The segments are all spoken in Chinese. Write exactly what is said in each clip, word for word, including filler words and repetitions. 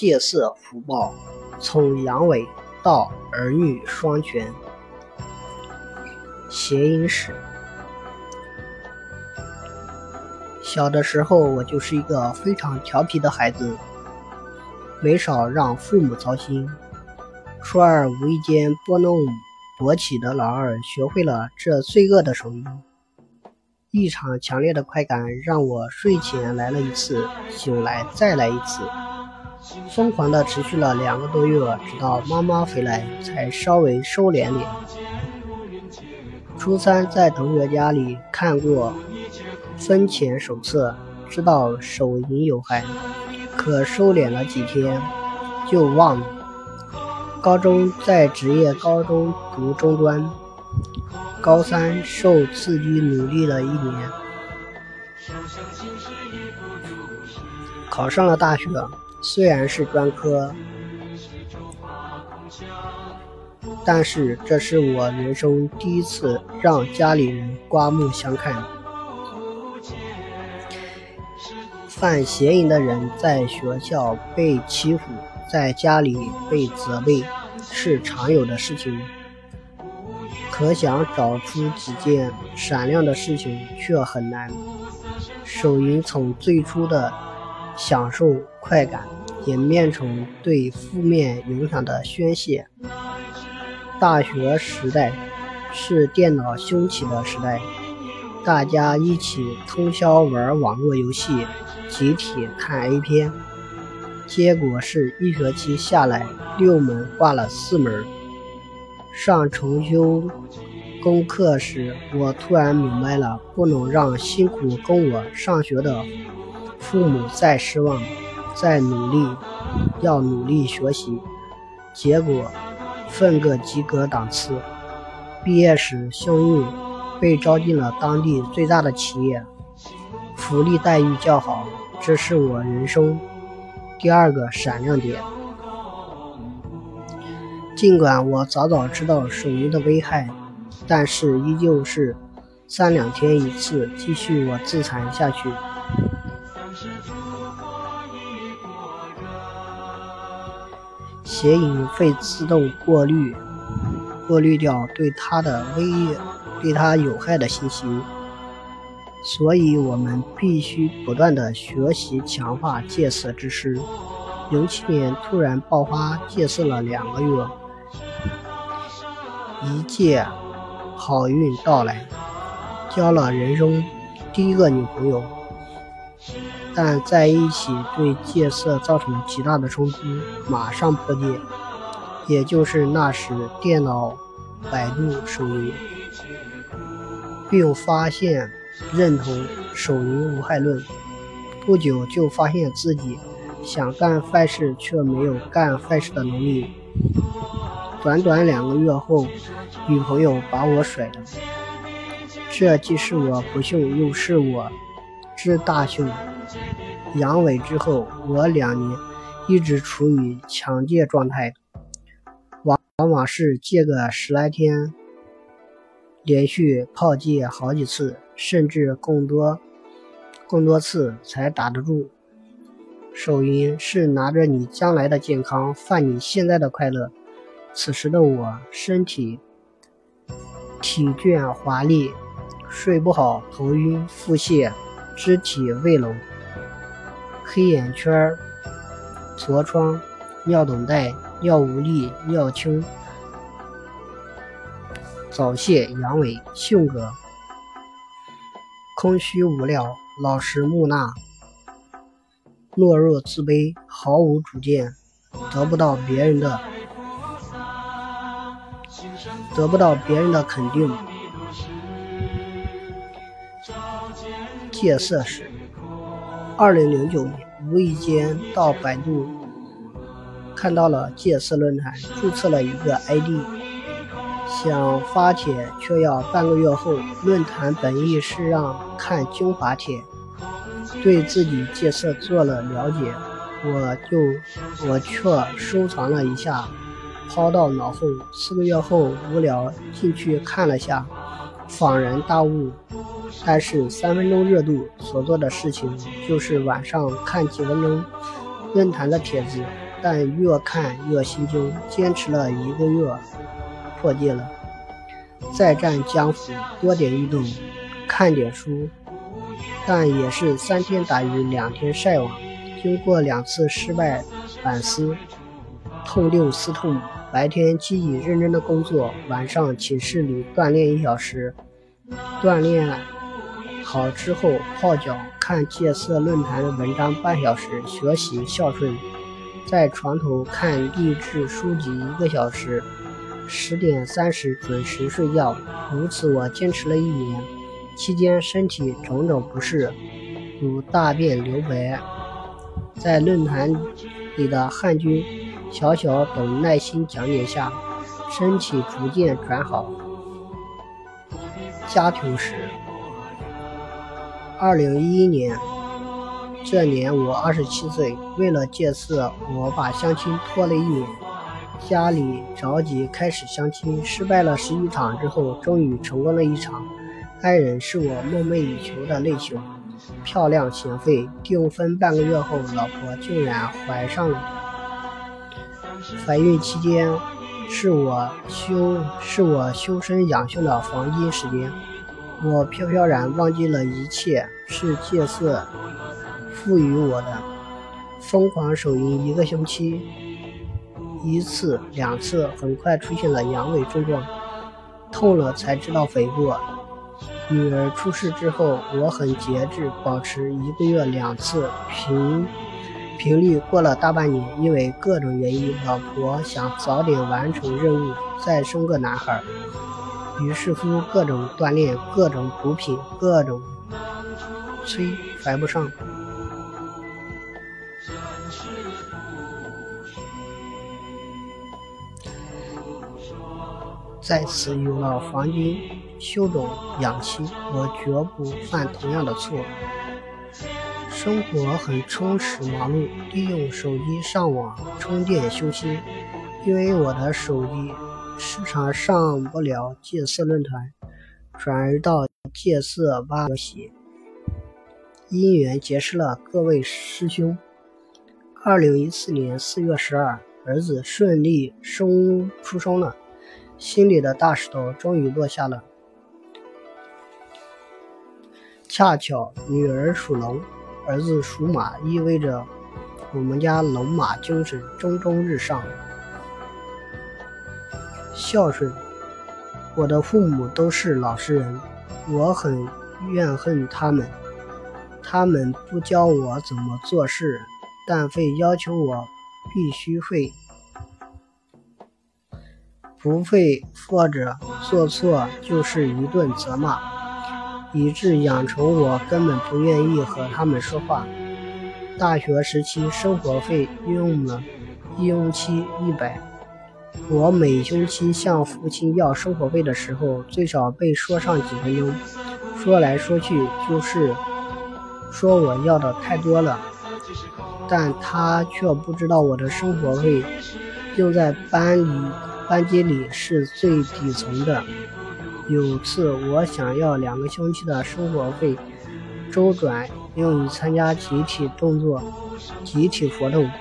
戒色福报，从阳痿到儿女双全。谐音史。小的时候，我就是一个非常调皮的孩子，没少让父母操心。初二无意间拨弄勃起的老二学会了这罪恶的手艺，异常强烈的快感让我睡前来了一次，醒来再来一次，疯狂的持续了两个多月，直到妈妈回来才稍微收敛点。初三在同学家里看过婚前手册，知道手淫有害，可收敛了几天就忘了。高中在职业高中读中专，高三受刺激努力了一年，考上了大学，虽然是专科，但是这是我人生第一次让家里人刮目相看。犯邪淫的人在学校被欺负，在家里被责备是常有的事情，可想找出几件闪亮的事情却很难。手淫从最初的享受快感演变成对负面影响的宣泄。大学时代是电脑兴起的时代，大家一起通宵玩网络游戏，集体看 A 片，结果是一学期下来六门挂了四门。上重修功课时，我突然明白了，不能让辛苦供我上学的父母再失望，再努力，要努力学习。结果分个及格档次，毕业时幸运被招进了当地最大的企业，福利待遇较好，这是我人生第二个闪亮点。尽管我早早知道手淫的危害，但是依旧是三两天一次，继续我自残下去。邪淫会自动过滤过滤掉对它的危对它有害的信息，所以我们必须不断的学习强化戒色知识。零七年突然爆发戒色了两个月，一届好运到来，交了人生第一个女朋友，但在一起对戒色造成极大的冲突，马上破戒，也就是那时电脑百度手淫，并发现认同手淫无害论。不久就发现自己想干坏事却没有干坏事的能力。短短两个月后，女朋友把我甩了，这既是我不幸，又是我之大幸。阳痿之后，我两年一直处于强戒状态，往往是戒个十来天，连续泡戒好几次，甚至更多更多次才打得住。手淫是拿着你将来的健康换你现在的快乐。此时的我身体体倦乏力，睡不好，头晕腹泻，肢体畏冷，黑眼圈、痤疮、尿等带、尿无力、尿清，早泄、阳痿，性格空虚无聊，老实木讷，懦弱自卑，毫无主见，得不到别人的得不到别人的肯定。戒色史。二零零九年无意间到百度看到了戒色论坛，注册了一个 I D， 想发帖却要半个月后。论坛本意是让看精华帖，对自己戒色做了了解，我就我却收藏了一下，抛到脑后。四个月后无聊进去看了下，恍然大悟，但是三分钟热度所做的事情就是晚上看几分钟论坛的帖子， 但越看越心惊，坚持了一个月，破戒了。再战江湖，多点运动，看点书，但也是三天打鱼两天晒网。经过两次失败反思，痛定思痛，白天积极认真的工作，晚上寝室里锻炼一小时。锻炼好之后泡脚，看戒色论坛的文章半小时，学习孝顺。在床头看励志书籍一个小时，十点三十准时睡觉。如此我坚持了一年，期间身体种种不适，如大便流白。在论坛里的汉军、小小等耐心讲解下，身体逐渐转好。家庭史。二零一一年，这年我二十七岁，为了戒色，我把相亲拖了一年。家里着急开始相亲，失败了十一场之后，终于成功了一场。爱人是我梦寐以求的类型，漂亮贤惠。订婚半个月后，老婆竟然怀上了。怀孕期间是我修是我修身养性的黄金时间，我飘飘然忘记了一切，是戒色赋予我的。疯狂手淫一个星期，一次两次，很快出现了阳痿症状，痛了才知道肥过。女儿出世之后，我很节制，保持一个月两次，频频率过了大半年。因为各种原因，老婆想早点完成任务，再生个男孩，于是乎各种锻炼，各种补品，各种催，怀不上。在此有了黄金修种养妻，我绝不犯同样的错。生活很充实忙碌，利用手机上网充电休息。因为我的手机时常上不了戒色论坛，转而到戒色吧学习。因缘结识了各位师兄。二零一四年四月十二，儿子顺利生出生了，心里的大石头终于落下了。恰巧女儿属龙，儿子属马，意味着我们家龙马精神蒸蒸日上。孝顺，我的父母都是老实人，我很怨恨他们。他们不教我怎么做事，但非要求我必须会，不会或者做错就是一顿责骂，以致养成我根本不愿意和他们说话。大学时期生活费用了一用期一百，我每星期向父亲要生活费的时候，最少被说上几分钟，说来说去就是说我要的太多了，但他却不知道我的生活费用在班里班级里是最底层的。有次我想要两个星期的生活费周转用于参加集体动作集体活动，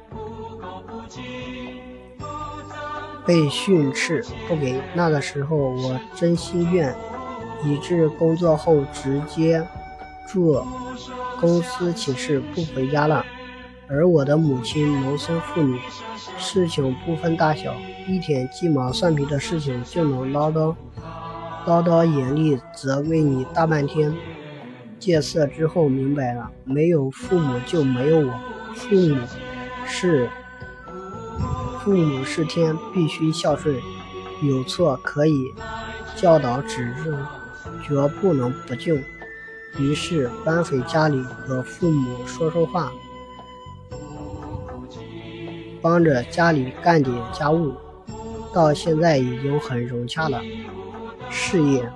被训斥不给。那个时候我真心怨，以致工作后直接住公司寝室不回家了。而我的母亲农村妇女，事情不分大小，一点鸡毛蒜皮的事情就能唠叨唠叨严厉责备你大半天。戒色之后明白了，没有父母就没有我，父母是父母是天，必须孝顺，有错可以教导指正，绝不能不敬。于是搬回家里和父母说说话，帮着家里干点家务，到现在已经很融洽了。事业，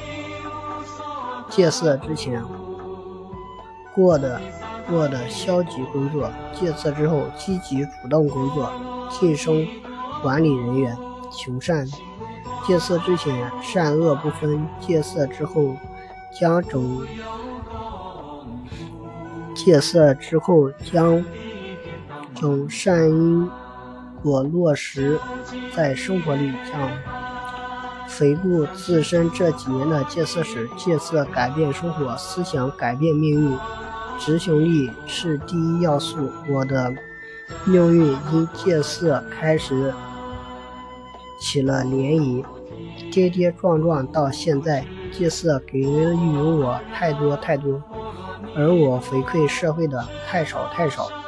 戒色之前过的过的消极工作，戒色之后积极主动工作，晋升管理人员，行善。戒色之前善恶不分，戒色之后将整戒色之后将等善因果落实在生活里。像回顾自身这几年的戒色史，戒色改变生活，思想改变命运，执行力是第一要素。我的命运因戒色开始起了涟漪，跌跌撞撞到现在。戒色给予我太多太多，而我回馈社会的太少太少。